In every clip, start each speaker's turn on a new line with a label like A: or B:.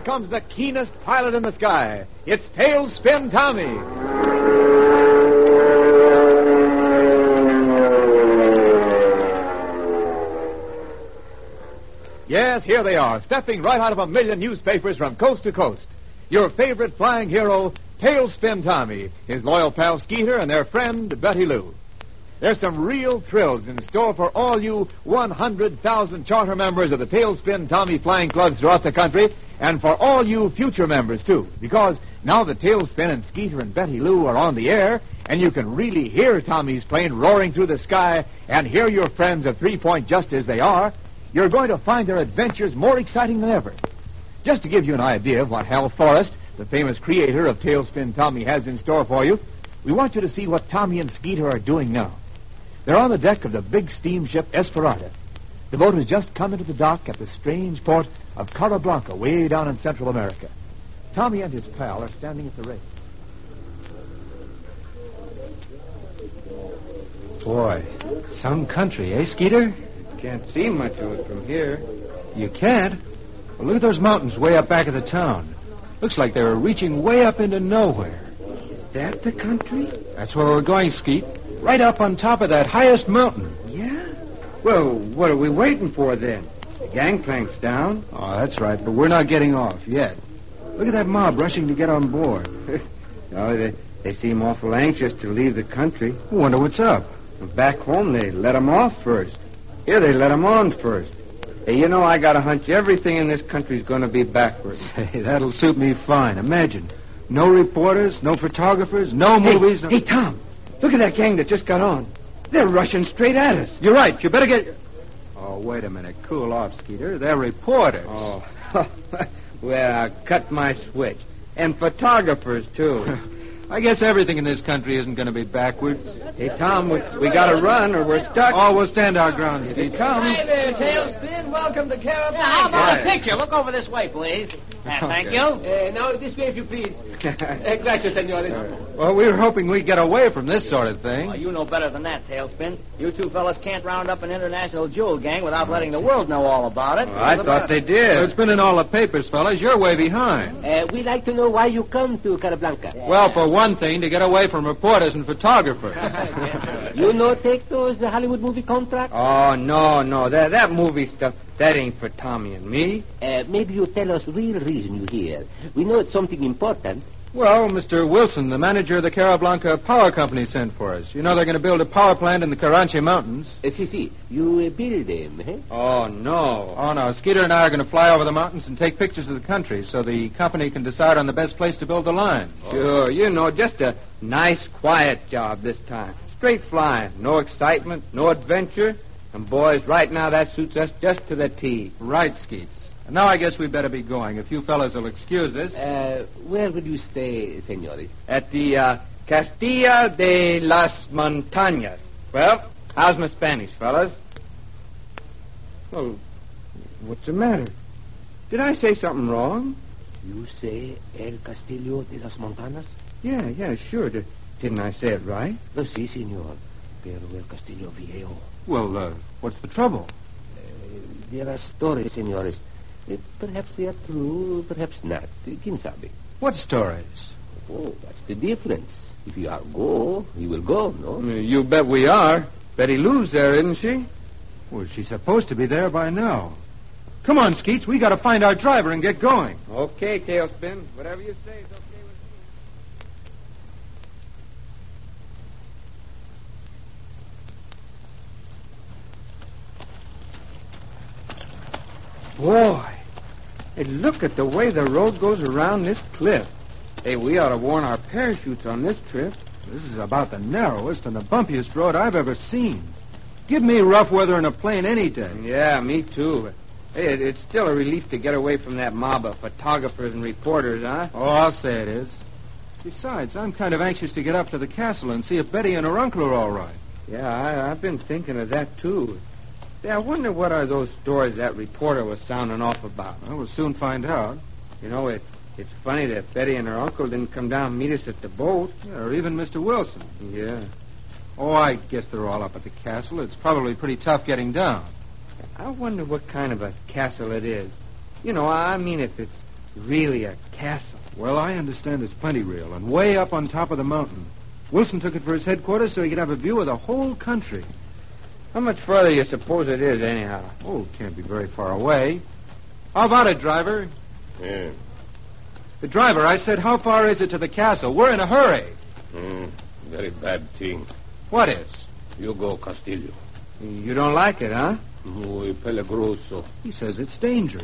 A: here comes the keenest pilot in the sky. It's Tailspin Tommy. Yes, here they are, stepping right out of a million newspapers from coast to coast. Your favorite flying hero, Tailspin Tommy, his loyal pal Skeeter, and their friend Betty Lou. There's some real thrills in store for all you 100,000 charter members of the Tailspin Tommy flying clubs throughout the country, and for all you future members, too, because now the Tailspin and Skeeter and Betty Lou are on the air, and you can really hear Tommy's plane roaring through the sky and hear your friends of 3 Point just as they are. You're going to find their adventures more exciting than ever. Just to give you an idea of what Hal Forrest, the famous creator of Tailspin Tommy, has in store for you, we want you to see what Tommy and Skeeter are doing now. They're on the deck of the big steamship Esperanza. The boat has just come into the dock at the strange port of Carablanca, way down in Central America. Tommy and his pal are standing at the rail.
B: Boy, some country, eh, Skeeter?
C: Can't see much of it from here.
B: You can't? Well, look at those mountains way up back of the town. Looks like they were reaching way up into nowhere.
C: Is that the country?
B: That's where we're going, Skeet. Right up on top of that highest mountain.
C: Yeah? Well, what are we waiting for then? The gangplank's down.
B: Oh, that's right, but we're not getting off yet. Look at that mob rushing to get on board.
C: No, they seem awful anxious to leave the country.
B: I wonder what's up.
C: Back home, they let them off first. Here, they let them on first. Hey, you know, I got a hunch everything in this country's going to be backwards.
B: Hey, that'll suit me fine. Imagine. No reporters, no photographers, no movies.
C: Hey, Tom, look at that gang that just got on. They're rushing straight at us.
B: You're right. You better get... Oh, wait a minute. Cool off, Skeeter. They're reporters.
C: Oh, well, I cut my switch. And photographers, too.
B: I guess everything in this country isn't going to be backwards.
C: Hey, Tom, we got to run or we're stuck.
B: Oh, we'll stand our ground, Skeeter.
D: Hi there, Tailspin. Welcome to Carabao.
E: How about a picture? Look over this way, please. Thank you.
D: Now, this way, if you please. Gracias, senores.
B: Well, we were hoping we'd get away from this sort of thing.
E: Oh, you know better than that, Tailspin. You two fellas can't round up an international jewel gang without letting the world know all about it.
C: Well, I thought they did.
B: It's been in all the papers, fellas. You're way behind.
D: We'd like to know why you come to Carablanca.
B: Well, for one thing, to get away from reporters and photographers.
D: You know, take those Hollywood movie contracts?
C: Oh, no. That movie stuff, that ain't for Tommy and me.
D: Maybe you tell us real reason you here. We know it's something important.
B: Well, Mr. Wilson, the manager of the Carablanca Power Company, sent for us. You know they're going to build a power plant in the Caranche Mountains.
D: Si. You build them, eh?
C: Oh, no.
B: Oh, no. Skeeter and I are going to fly over the mountains and take pictures of the country so the company can decide on the best place to build the line.
C: Sure. You know, just a nice, quiet job this time. Straight flying. No excitement, no adventure. And, boys, right now that suits us just to the T.
B: Right, Skeets. And now I guess we better be going. If you fellas will excuse us.
D: Where will you stay, senores?
C: At the Castilla de las Montañas. Well, how's my Spanish, fellas? Well, what's the matter? Did I say something wrong?
D: You say El Castillo de las Montanas?
C: Yeah, sure. Didn't I say it right?
D: Si, senor. Pero El Castillo Viejo.
B: Well, what's the trouble?
D: There are stories, senores. Perhaps they are true, perhaps not. Quien sabe?
B: What stories?
D: Oh, that's the difference. If you are go, you will go, no?
C: You bet we are. Betty Lou's there, isn't she?
B: Well, she's supposed to be there by now. Come on, Skeets. We got to find our driver and get going.
C: Okay, Tailspin. Whatever you say is okay with me. Boy, hey, look at the way the road goes around this cliff. Hey, we ought to worn our parachutes on this trip.
B: This is about the narrowest and the bumpiest road I've ever seen. Give me rough weather in a plane any day.
C: Yeah, me too. Hey, it's still a relief to get away from that mob of photographers and reporters, huh?
B: Oh, I'll say it is. Besides, I'm kind of anxious to get up to the castle and see if Betty and her uncle are all right.
C: Yeah, I've been thinking of that, too. Say, I wonder what are those stories that reporter was sounding off about.
B: Well, we'll soon find out.
C: You know, it's funny that Betty and her uncle didn't come down and meet us at the boat.
B: Yeah, or even Mr. Wilson.
C: Yeah.
B: Oh, I guess they're all up at the castle. It's probably pretty tough getting down.
C: I wonder what kind of a castle it is. You know, I mean, if it's really a castle.
B: Well, I understand it's plenty real, and way up on top of the mountain. Wilson took it for his headquarters so he could have a view of the whole country.
C: How much further you suppose it is, anyhow?
B: Oh, it can't be very far away. How about it, driver?
F: Yeah.
B: The driver, I said, how far is it to the castle? We're in a hurry.
F: Very bad thing.
B: What is?
F: You go, Castillo.
C: You don't like it, huh?
F: Muy peligroso.
B: He says it's dangerous.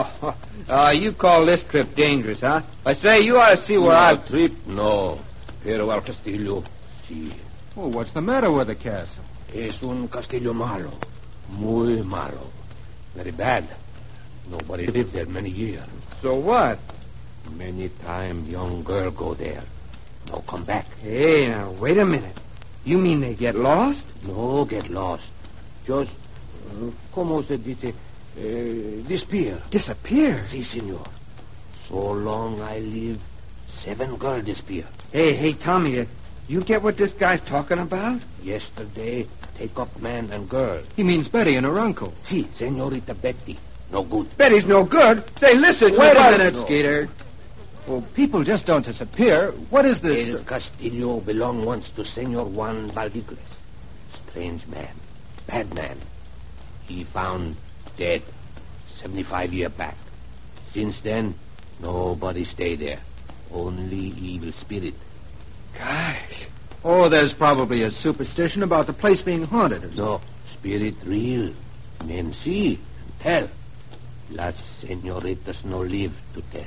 C: You call this trip dangerous, huh? I say, you ought to see where I...
F: Trip? No. Pero al Castillo, sí.
B: Oh, what's the matter with the castle?
F: Es un Castillo malo. Muy malo. Very bad. Nobody lived there many years.
C: So what?
F: Many time young girl go there. No come back.
C: Hey, now, wait a minute. You mean they get lost?
F: No get lost. Just, como se dice, disappear.
C: Disappear?
F: Si, senor. So long I live, 7 girls disappear.
C: Hey, Tommy, you get what this guy's talking about?
F: Yesterday, take up man and girl.
B: He means Betty and her uncle.
F: Si, senorita Betty. No good.
C: Betty's no good. Say, listen.
B: Wait a minute,
F: No.
B: Skeeter. Well, people just don't disappear. What is this?
F: El Castillo belonged once to Senor Juan Valdicles. Strange man. Bad man. He found dead 75 years back. Since then, nobody stay there. Only evil spirit.
C: Gosh.
B: Oh, there's probably a superstition about the place being haunted. Or
F: No, spirit real. Men see, tell. Las senoritas no live to tell.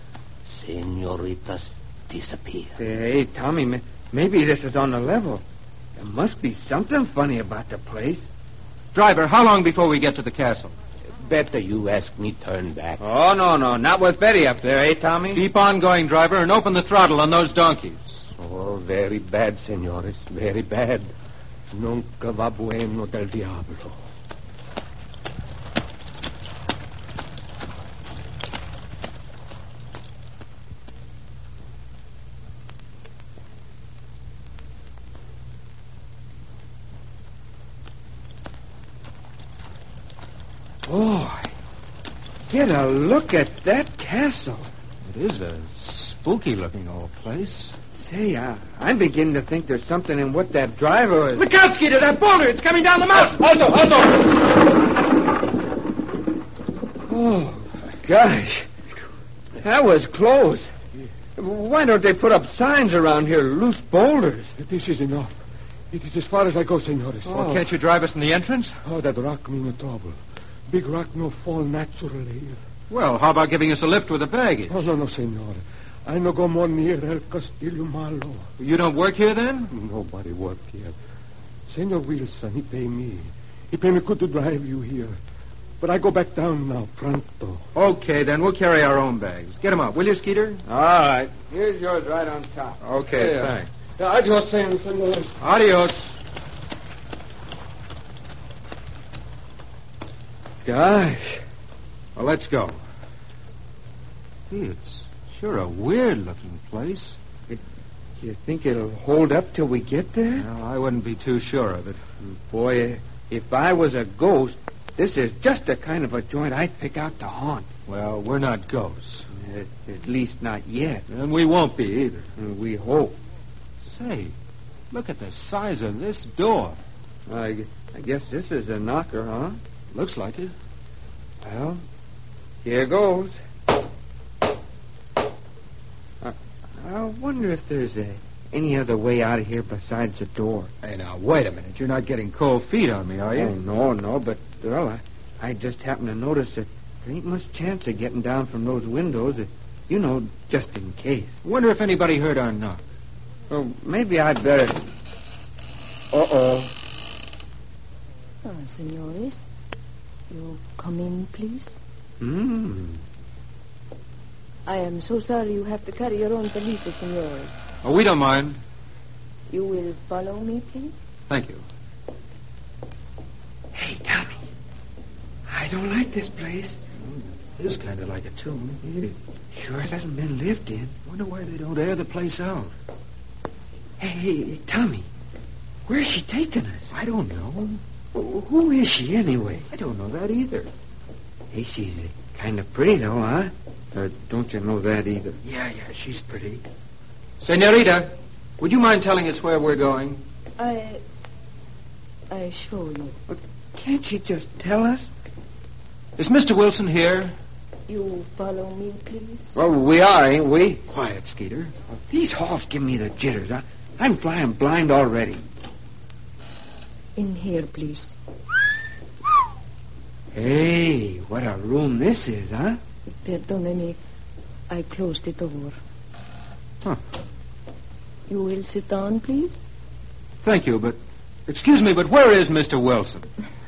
F: Senoritas disappear.
C: Hey, Tommy, maybe this is on the level. There must be something funny about the place.
B: Driver, how long before we get to the castle?
F: Better you ask me turn back.
C: Oh, no. Not with Betty up there, eh, Tommy?
B: Keep on going, driver, and open the throttle on those donkeys.
F: Oh, very bad, senores. Very bad. Nunca va bueno del diablo.
C: Boy, get a look at that castle.
B: It is a spooky-looking old place.
C: Say, I'm beginning to think there's something in what that driver is.
B: Look out, Skeeter, that boulder! It's coming down the mountain!
F: Alto!
C: Oh, gosh. That was close. Why don't they put up signs around here, loose boulders?
G: This is enough. It is as far as I go, senores.
B: Well, can't you drive us in the entrance?
G: Oh, that rock mean no trouble. Big rock no fall naturally.
B: Well, how about giving us a lift with the baggage?
G: Oh, no, senor. I no go more near El Castillo Malo.
B: You don't work here, then?
G: Nobody work here. Senor Wilson, he pay me. He pay me good to drive you here. But I go back down now, pronto.
B: Okay, then we'll carry our own bags. Get them up, will you, Skeeter?
C: All right. Here's yours right on top.
B: Okay,
C: There.
B: thanks.
G: Adios, senores.
B: Adios.
C: Gosh.
B: Well, let's go. Gee, it's sure a weird-looking place.
C: You think it'll hold up till we get there?
B: Well, I wouldn't be too sure of it.
C: Boy, if I was a ghost, this is just the kind of a joint I'd pick out to haunt.
B: Well, we're not ghosts.
C: At least not yet.
B: And we won't be either.
C: We hope.
B: Say, look at the size of this door.
C: I guess this is a knocker, huh?
B: Looks like it.
C: Well, here goes. I wonder if there's any other way out of here besides the door.
B: Hey, now, wait a minute. You're not getting cold feet on me, are you?
C: Oh, no, but, well, I just happened to notice that there ain't much chance of getting down from those windows, just in case.
B: Wonder if anybody heard our knock.
C: Well, maybe I'd better... Uh-oh.
H: Oh, senores. You come in, please. I am so sorry you have to carry your own valises, senores.
B: Oh, we don't mind.
H: You will follow me, please?
B: Thank you.
C: Hey, Tommy. I don't like this place.
B: It is kind of like a tomb.
C: It sure hasn't been lived in.
B: Wonder why they don't air the place out.
C: Hey, Tommy. Where's she taking us?
B: I don't know.
C: Who is she, anyway?
B: I don't know that either.
C: Hey, she's kind of pretty, though, huh? Don't you know that either? Yeah, she's pretty.
B: Senorita, would you mind telling us where we're going?
H: I show you.
C: Can't you just tell us?
B: Is Mr. Wilson here?
H: You follow me, please.
C: Well, we are, ain't we?
B: Quiet, Skeeter.
C: These halls give me the jitters. I'm flying blind already.
H: In here, please.
C: Hey, what a room this is, huh?
H: Perdóneme. I closed the door.
B: Huh.
H: You will sit down, please?
B: Thank you, but... Excuse me, but where is Mr. Wilson?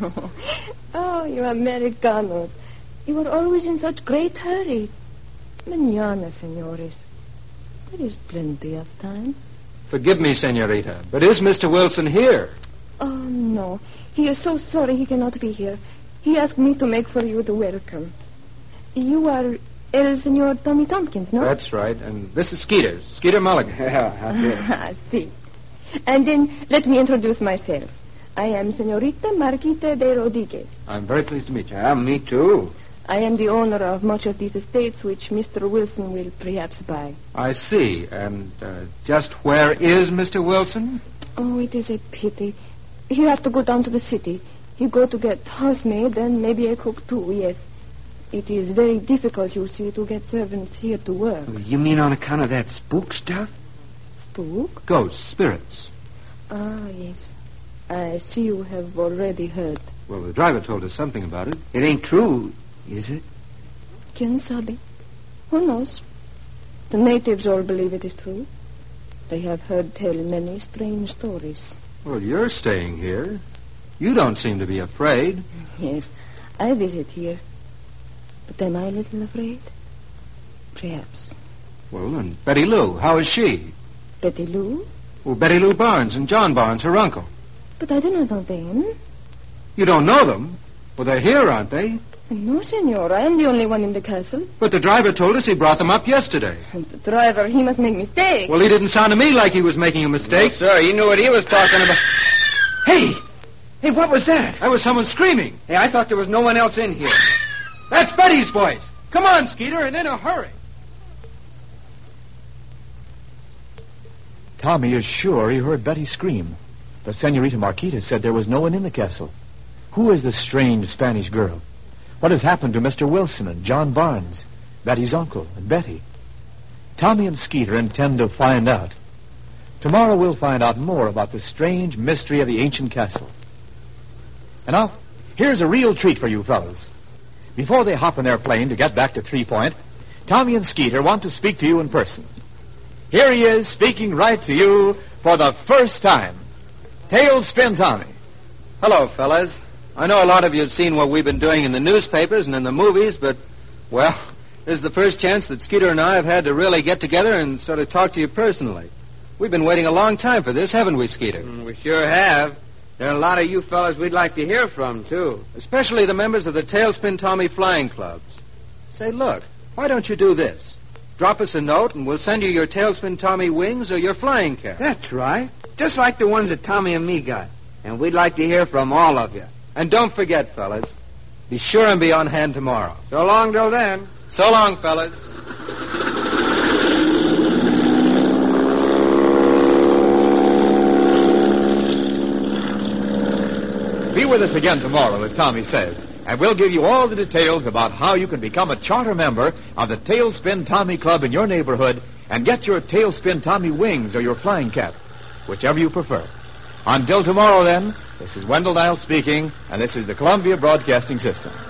H: Oh, you Americanos. You are always in such great hurry. Mañana, señores. There is plenty of time.
B: Forgive me, Senorita, but is Mr. Wilson here?
H: Oh, no. He is so sorry he cannot be here. He asked me to make for you the welcome. You are El Senor Tommy Tompkins, no?
B: That's right, and this is Skeeter. Skeeter Mulligan.
C: Yeah, that's it.
H: I see. And then let me introduce myself. I am Senorita Marquita de Rodriguez.
B: I'm very pleased to meet you.
C: Me too.
H: I am the owner of much of these estates which Mr. Wilson will perhaps buy.
B: I see. And just where is Mr. Wilson?
H: Oh, it is a pity. You have to go down to the city. You go to get housemaid and maybe a cook too, yes. It is very difficult, you see, to get servants here to work.
C: You mean on account of that spook stuff?
H: Spook?
B: Ghosts, spirits.
H: Ah, yes. I see you have already heard.
B: Well, the driver told us something about it.
C: It ain't true, is it?
H: Quien sabe? Who knows? The natives all believe it is true. They have heard tell many strange stories.
B: Well, you're staying here. You don't seem to be afraid.
H: Yes, I visit here. But am I a little afraid? Perhaps.
B: Well, and Betty Lou, how is she?
H: Betty Lou?
B: Well, Betty Lou Barnes and John Barnes, her uncle.
H: But I do not know them.
B: You don't know them? Well, they're here, aren't they?
H: No, senor. I am the only one in the castle.
B: But the driver told us he brought them up yesterday.
H: And the driver, he must make mistakes.
B: Well, he didn't sound to me like he was making a mistake.
C: No, sir, he knew what he was talking about. Hey! Hey, what was that?
B: That was someone screaming.
C: Hey, I thought there was no one else in here.
B: That's Betty's voice. Come on, Skeeter, and in a hurry.
A: Tommy is sure he heard Betty scream. But Senorita Marquita said there was no one in the castle. Who is this strange Spanish girl? What has happened to Mr. Wilson and John Barnes, Betty's uncle, and Betty? Tommy and Skeeter intend to find out. Tomorrow we'll find out more about the strange mystery of the ancient castle. And now, here's a real treat for you fellas. Before they hop in their plane to get back to 3 Point, Tommy and Skeeter want to speak to you in person. Here he is, speaking right to you for the first time. Tailspin Tommy.
B: Hello, fellas. I know a lot of you have seen what we've been doing in the newspapers and in the movies, but, well, this is the first chance that Skeeter and I have had to really get together and sort of talk to you personally. We've been waiting a long time for this, haven't we, Skeeter?
C: We sure have. There are a lot of you fellas we'd like to hear from, too.
B: Especially the members of the Tailspin Tommy flying clubs. Say, look, why don't you do this? Drop us a note and we'll send you your Tailspin Tommy wings or your flying cap.
C: That's right. Just like the ones that Tommy and me got. And we'd like to hear from all of you.
B: And don't forget, fellas, be sure and be on hand tomorrow.
C: So long till then.
B: So long, fellas.
A: Be with us again tomorrow, as Tommy says, and we'll give you all the details about how you can become a charter member of the Tailspin Tommy Club in your neighborhood and get your Tailspin Tommy wings or your flying cap, whichever you prefer. Until tomorrow, then, this is Wendell Niles speaking, and this is the Columbia Broadcasting System.